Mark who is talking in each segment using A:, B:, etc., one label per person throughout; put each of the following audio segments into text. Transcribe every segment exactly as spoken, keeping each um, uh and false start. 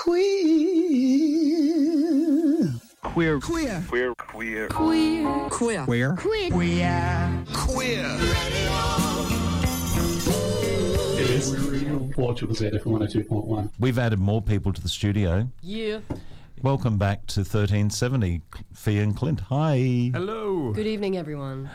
A: Queer.
B: Queer.
A: Queer. Queer.
B: Queer.
A: Queer.
B: Queer.
A: Queer.
B: Queer.
A: Queer.
C: It is Portugal Z F M one oh two point one.
D: We've added more people to the studio.
E: Yeah.
D: Welcome back to thirteen seventy, Fee and Clint. Hi.
F: Hello.
E: Good evening, everyone.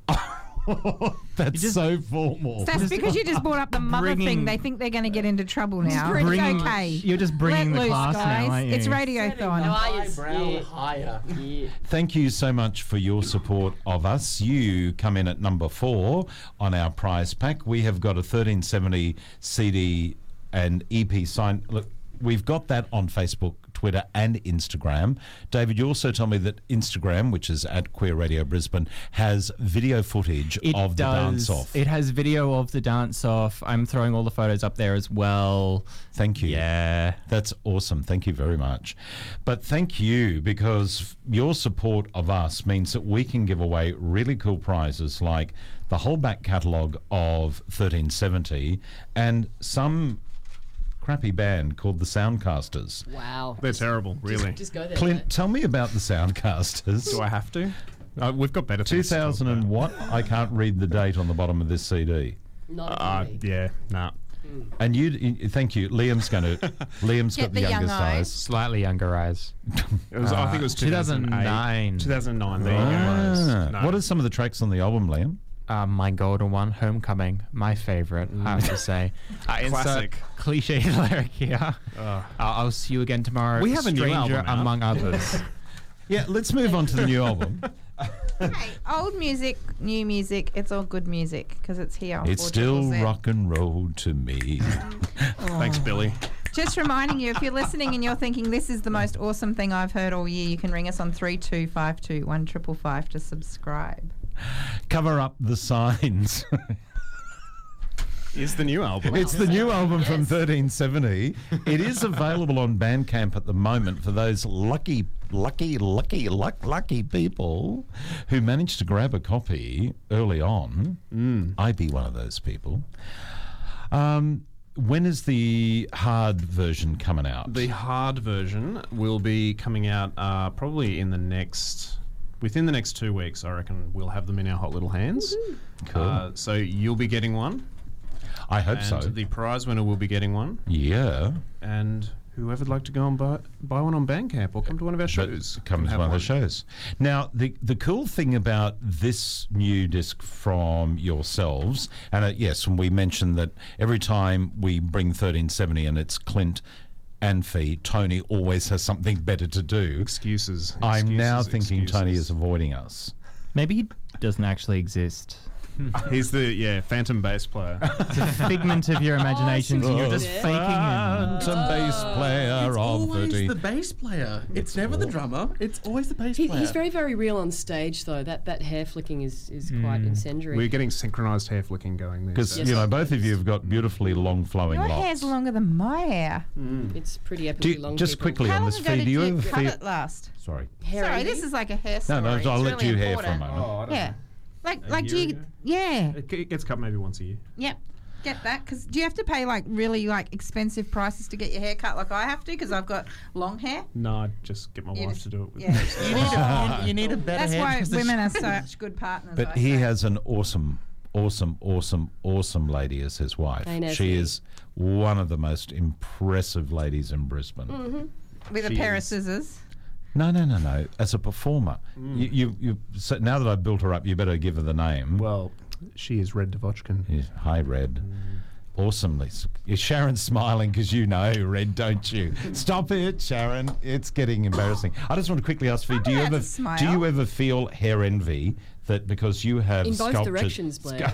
D: That's
G: just-
D: so formal.
G: That's because you just brought up the mother
F: bringing-
G: thing. They think they're going to get into trouble now.
E: bringing-
G: It's okay.
F: You're just bringing
G: Let
F: the
G: loose,
F: class
G: guys.
F: now, aren't you?
G: It's Radiothon.
E: How are you?
C: Brown
E: Yeah.
C: higher.
E: Yeah.
D: Thank you so much for your support of us. You come in at number four on our prize pack. We have got a thirteen seventy C D and E P sign. Look, we've got that on Facebook, Twitter and Instagram. David, you also told me that Instagram, which is at Queer Radio Brisbane, has video footage
F: It
D: of the
F: does.
D: dance-off.
F: It has video of the dance-off. I'm throwing all the photos up there as well.
D: Thank you.
F: Yeah.
D: That's awesome. Thank you very much. But thank you, because your support of us means that we can give away really cool prizes like the whole back catalogue of thirteen seventy and some crappy band called the Soundcasters.
E: Wow.
F: They're terrible, really.
E: Just, just go there.
D: Clint,
E: mate.
D: tell me about the Soundcasters.
F: Do I have to? Uh, we've got better
D: two
F: things to talk
D: thousand and
F: about.
D: what? I can't read the date on the bottom of this C D.
E: Not
F: Uh,
E: really.
F: yeah, nah.
D: And you, y- thank you. Liam's going to. Liam's
G: Get
D: got
G: the
D: the,
G: young
D: youngest
G: eyes.
D: eyes.
F: Slightly younger eyes.
A: It was, I think it was
F: two thousand nine.
A: two thousand nine. There
D: Ah.
A: you go. No.
D: What are some of the tracks on the album, Liam?
F: Uh, my golden one, Homecoming, my favourite, I have to say. Uh, insert
A: Classic.
F: cliche lyric here. Uh, I'll see you again tomorrow.
A: We have a new
F: Stranger
A: album out.
F: among others.
D: Yeah, let's move on to the new album.
G: Hey, old music, new music, it's all good music because it's here. on
D: It's
G: four
D: still
G: Z.
D: rock and roll to me.
A: Thanks, Billy.
G: Just reminding you, if you're listening and you're thinking this is the most awesome thing I've heard all year, you can ring us on three two five two one five five five to subscribe.
D: Cover up the signs.
A: Is the new album.
D: It's the new album from thirteen seventy. It is available on Bandcamp at the moment for those lucky, lucky, lucky, luck, lucky people who managed to grab a copy early on. Mm. I'd be one of those people. Um, when is the hard version coming out?
A: The hard version will be coming out uh, probably in the next, within the next two weeks. I reckon we'll have them in our hot little hands.
D: Cool.
A: Uh, so you'll be getting one,
D: I hope
A: and
D: so.
A: the prize winner will be getting one,
D: Yeah.
A: and whoever'd like to go and buy, buy one on Bandcamp or come to one of our shows,
D: But come
A: can
D: to
A: have
D: one of the shows. Now, the the cool thing about this new disc from yourselves, and uh, yes, and we mentioned that every time we bring thirteen seventy and it's Clint and Fee, Tony always has something better to do.
A: Excuses.
D: I'm now
A: excuses,
D: thinking Tony
A: excuses.
D: is avoiding us.
F: Maybe he doesn't actually exist.
A: He's the yeah phantom bass player.
F: It's a figment of your imaginations and you're just
E: Yeah.
F: faking him.
D: Phantom bass player
B: It's
D: of
B: always
D: thirteen.
B: the bass player. It's never the drummer. It's always the bass
E: He,
B: player.
E: he's very, very real on stage, though. That that hair flicking is, is quite incendiary.
A: We're getting synchronized hair flicking going there.
D: Because,
E: Yes.
D: you know, both of you have got beautifully long flowing
G: Your
D: locks.
G: hair's longer than my hair.
E: It's pretty epically
D: Do you-
E: long.
D: just
E: people.
D: quickly
G: How
D: on
G: long
D: this
G: ago
D: Fee,
G: did
D: do you
G: you
D: ever
G: cut
D: feel...
G: it last?
D: Sorry.
E: Hair
G: Sorry,
E: envy?
G: this is like a hair
D: No,
G: story.
D: no,
G: It's
D: I'll let
G: really
D: you hair for a
G: important.
D: moment.
A: Oh, I don't
G: Yeah.
A: know.
G: Like,
A: A
G: like do
A: year
G: you,
A: ago?
G: yeah,
A: It, it gets cut maybe once a year.
G: yep. Get that? Because do you have to pay like really like expensive prices to get your hair cut like I have to? Because I've got long hair.
A: No, I just get my
G: You
A: wife
G: just-
A: to do it. With
G: Yeah.
A: me.
B: You need, a, you, you need a better
G: That's
B: hair
G: why
B: because the
G: women
B: sh-
G: are such good partners.
D: But
G: I
D: he
G: say.
D: has an awesome, awesome, awesome, awesome lady as his wife.
E: I know,
D: She
E: see.
D: is one of the most impressive ladies in Brisbane.
G: Mm-hmm. with a
A: She
G: pair of
A: is.
G: scissors.
D: No, no, no, no. As a performer, you, you, you. So now that I've built her up, you better give her the name.
A: Well, she is Red Devochkin.
D: Yeah, hi, Red. Awesomely. s- yeah, Sharon's smiling because you know Red, don't you? Stop it, Sharon. It's getting embarrassing. I just want to quickly ask you:
G: I'm
D: Do you
G: allowed
D: ever,
G: to smile.
D: do you ever feel hair envy that because you have
E: In both
D: sculpted,
E: directions, Blair.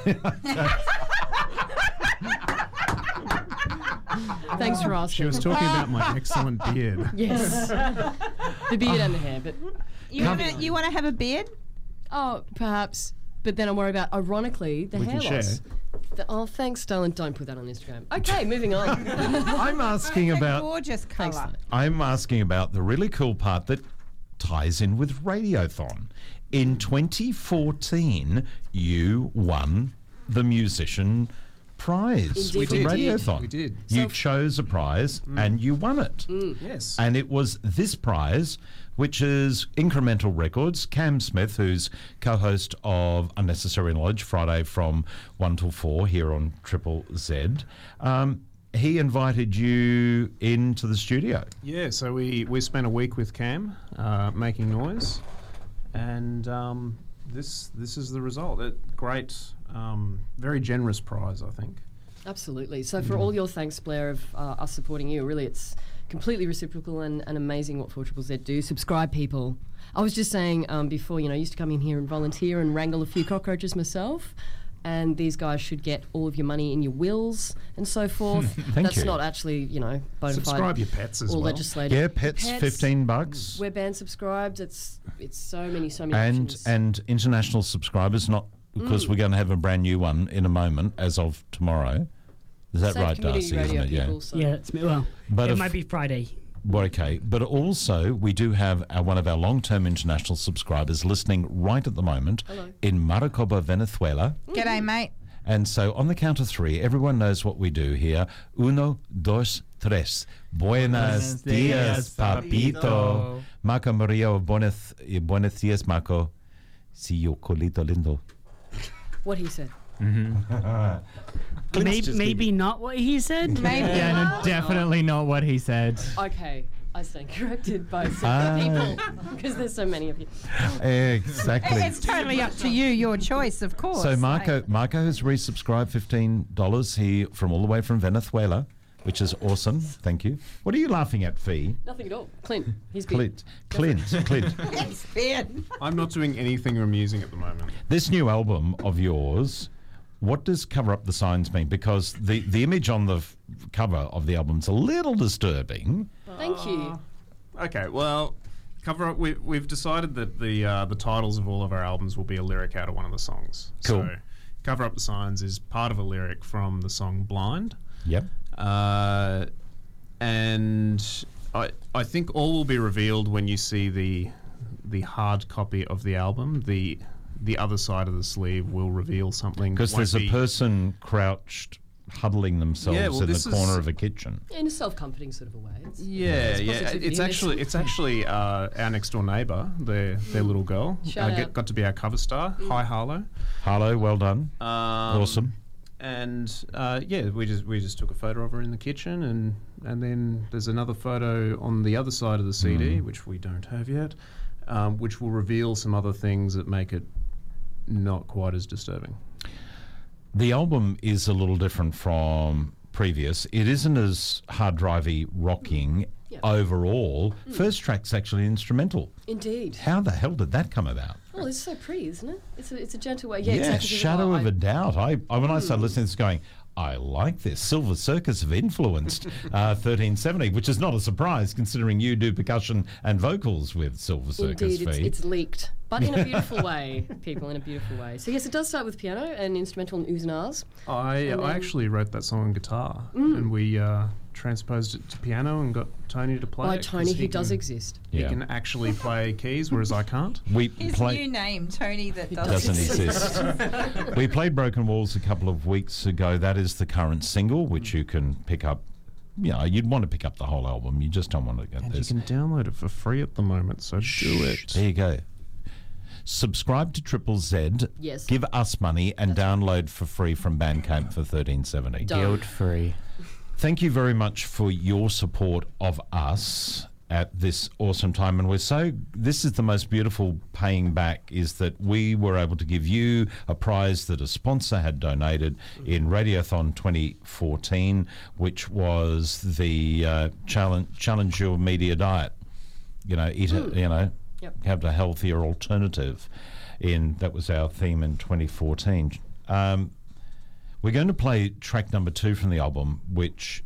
E: Thanks for asking.
A: She was talking about my excellent beard.
E: Yes. The beard and the hair, but
G: You want to you want to have a beard?
E: oh, perhaps. But then I'm worried about, ironically, the
A: We
E: hair
A: can share.
E: loss. The, oh, thanks, darling. Don't put that on Instagram. Okay, moving on.
D: I'm asking
G: It's a
D: about.
G: gorgeous
E: Thanks,
G: colour.
E: darling.
D: I'm asking about the really cool part that ties in with Radiothon. In twenty fourteen, you won the musician prize
E: Indeed
D: for
E: we did.
D: Radiothon.
A: We did.
D: You
E: So-
D: chose a prize and you won it.
A: Yes.
D: And it was this prize, which is Incremental Records. Cam Smith, who's co-host of Unnecessary Knowledge, Friday from one till four here on Triple Z. Um, he invited you into the studio.
A: Yeah, so we, we spent a week with Cam uh, making noise, and um, this this is the result. A great, um, very generous prize, I think.
E: Absolutely. So for all your thanks, Blair, of uh, us supporting you, really it's completely reciprocal and, and amazing what four Triple Z do. Subscribe, people. I was just saying um, before, you know, I used to come in here and volunteer and wrangle a few cockroaches myself. And these guys should get all of your money in your wills and so forth.
D: Thank
E: That's
D: you.
E: not actually, you know, bona fide
A: Subscribe your pets as
E: or
A: well.
E: legislative.
D: Yeah, pets, fifteen bucks.
E: We're band subscribed. It's it's so many, so many
D: And
E: options.
D: and international subscribers, not because we're going to have a brand new one in a moment as of tomorrow. Is that
E: Safe
D: right,
E: community
D: Darcy?
E: radio
D: Isn't it?
E: people, so-
H: Yeah, it's well.
D: But
H: it
D: if-
H: might be Friday.
D: Well, okay, but also we do have our, one of our long-term international subscribers listening right at the moment
E: Hello.
D: in Maricopa, Venezuela.
G: G'day, mate.
D: And so on the count of three, everyone knows what we do here. Uno, dos, tres. Buenos
F: Buenos
D: dias,
F: dias,
D: papito.
F: papito.
D: Marco Maria, buenos, eh, buenos dias, Marco. Si yo, colito lindo.
E: What he said.
H: Maybe, maybe not what he said.
G: Maybe.
F: Yeah, no, definitely not what he said.
E: Okay, I stand corrected by so
D: Ah.
E: many people because there's so many of you.
D: Exactly.
G: It's totally up to you, your choice, of course.
D: So Marco,
G: Like,
D: Marco has resubscribed fifteen dollars. He from all the way from Venezuela, which is awesome. Thank you. What are you laughing at, Fee?
E: Nothing at all. Clint, he's big.
D: Clint, Clint, Clint.
G: it's been.
A: I'm not doing anything amusing at the moment.
D: This new album of yours, what does Cover Up the Signs mean? Because the, the image on the f- cover of the album's a little disturbing.
E: Thank you.
A: Okay, well, cover up. We, we've decided that the uh, the titles of all of our albums will be a lyric out of one of the songs.
D: Cool.
A: So, Cover Up the Signs is part of a lyric from the song Blind.
D: Yep.
A: Uh, and I I think all will be revealed when you see the the hard copy of the album. The the other side of the sleeve will reveal something.
D: Because
A: Won't
D: there's a
A: be-
D: person crouched, huddling themselves
A: Yeah, well,
D: in the
A: this
D: corner
A: is-
D: of a kitchen.
E: In a self-comforting sort of a way. It's,
A: Yeah,
E: there's
A: yeah.
E: positivity
A: It's
E: in
A: actually
E: this.
A: it's actually uh, our next door neighbour. Their their little girl
E: Shout
A: uh,
E: out.
A: get, got to be our cover star. Hi, Harlow.
D: Harlow, well done.
A: Um,
D: Awesome.
A: And uh, yeah, we just we just took a photo of her in the kitchen, and and then there's another photo on the other side of the C D, which we don't have yet, um, which will reveal some other things that make it not quite as disturbing.
D: The album is a little different from previous. It isn't as hard drivey rocking
E: Yeah.
D: overall. First track's actually instrumental.
E: Indeed.
D: How the hell did that come about?
E: Oh, it's so pretty, isn't it? It's a, it's a gentle way. Yeah,
D: Yeah,
E: exactly.
D: shadow
E: Oh,
D: of
E: I-
D: a doubt. I, I when I started listening to this, going, I like this. Silver Circus have influenced uh, thirteen seventy, which is not a surprise considering you do percussion and vocals with Silver Circus.
E: Indeed, it's,
D: Fee.
E: it's leaked, but in a beautiful way, people, in a beautiful way. So yes, it does start with piano and instrumental and oohs and ahs.
A: I
E: And
A: I
E: then- Mm.
A: actually wrote that song on guitar, and we uh, transposed it to piano and got Tony to play
E: By
A: it. 'cause
E: Tony,
A: he
E: who does
A: can-
E: exist.
A: He
D: Yeah.
A: can actually play keys, whereas I can't.
D: we
G: His
D: play.
G: new name, Tony, that does
D: Doesn't
G: exist.
D: exist. We played Broken Walls a couple of weeks ago. That is the current single, which you can pick up. You know, you'd want to pick up the whole album. You just don't want to get
A: And
D: this.
A: you can download it for free at the moment, so do it.
D: There you go. Subscribe to Triple Z.
E: Yes.
D: Give us money and download for free from Bandcamp for thirteen seventy.
E: Done.
F: Guilt free.
D: Thank you very much for your support of us at this awesome time. And we're so, this is the most beautiful paying back, is that we were able to give you a prize that a sponsor had donated in Radiothon twenty fourteen, which was the uh, challenge, challenge your media diet. You know, eat a, you know,
E: Yep.
D: have a healthier alternative. In that was our theme in twenty fourteen. Um, we're going to play track number two from the album, which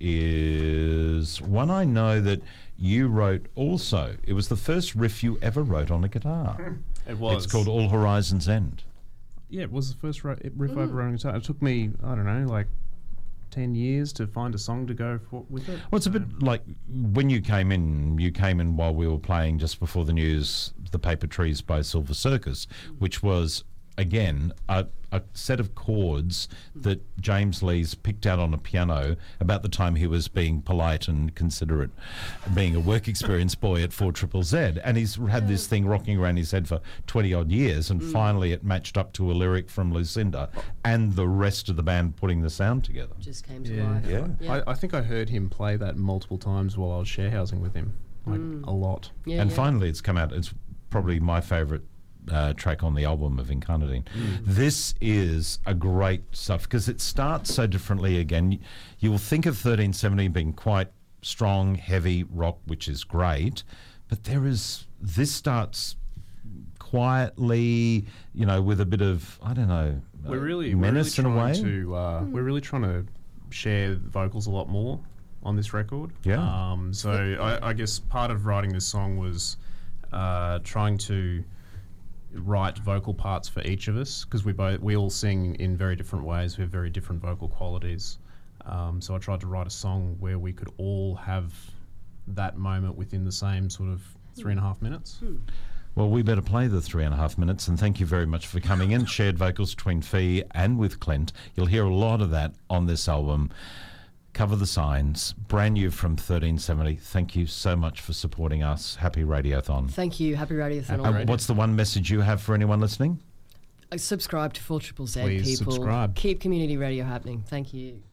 D: is one I know that you wrote also. It was the first riff you ever wrote on a guitar.
A: It was.
D: It's called All Horizons End.
A: Yeah, it was the first ri- riff I ever wrote on guitar. It took me, I don't know, like ten years to find a song to go for, with it.
D: Well, it's a bit like when you came in, you came in while we were playing just before the news, The Paper Trees by Silver Circus, which was again, a, a set of chords that James Lee's picked out on a piano about the time he was being polite and considerate, being a work experience boy at four triple Z. And he's had this thing rocking around his head for twenty odd years, and mm. finally it matched up to a lyric from Lucinda and the rest of the band putting the sound together.
E: Just came to
A: Yeah.
E: life.
D: Yeah.
E: Yeah.
A: I, I think I heard him play that multiple times while I was share housing with him, like
E: Mm.
A: a lot.
E: Yeah,
D: and
E: yeah.
D: finally it's come out. It's probably my favourite uh, track on the album of Incarnadine. Mm. This is a great stuff because it starts so differently again. You, you will think of thirteen seventeen being quite strong, heavy rock, which is great, but there is, this starts quietly, you know, with a bit of, I don't know,
A: We're really
D: menace
A: we're
D: in
A: really
D: a way.
A: trying to uh, we're really trying to share vocals a lot more on this record.
D: Yeah.
A: Um, so I, I guess part of writing this song was uh, trying to write vocal parts for each of us, because we both we all sing in very different ways. We have very different vocal qualities. Um, so I tried to write a song where we could all have that moment within the same sort of three and a half minutes.
D: Well, we better play the three and a half minutes, and thank you very much for coming in. Shared vocals between Fee and with Clint. You'll hear a lot of that on this album. Cover the Signs, brand new from thirteen seventy. Thank you so much for supporting us. Happy Radiothon.
E: Thank you. Happy Radiothon.
A: Happy
E: all.
D: Uh, what's the one message you have for anyone listening?
E: Uh, subscribe to four triple Z,
A: Please
E: people.
A: subscribe.
E: Keep community radio happening. Thank you.